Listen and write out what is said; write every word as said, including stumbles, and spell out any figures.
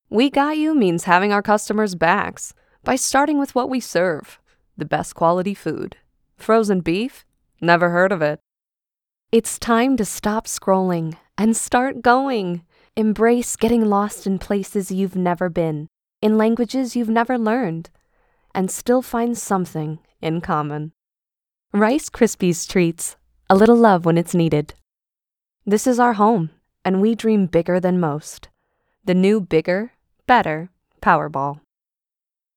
We Got You means having our customers' backs by starting with what we serve, the best quality food. Frozen beef? Never heard of it. It's time to stop scrolling and start going. Embrace getting lost in places you've never been, in languages you've never learned, and still find something in common. Rice Krispies Treats, a little love when it's needed. This is our home, and we dream bigger than most. The new bigger, better Powerball.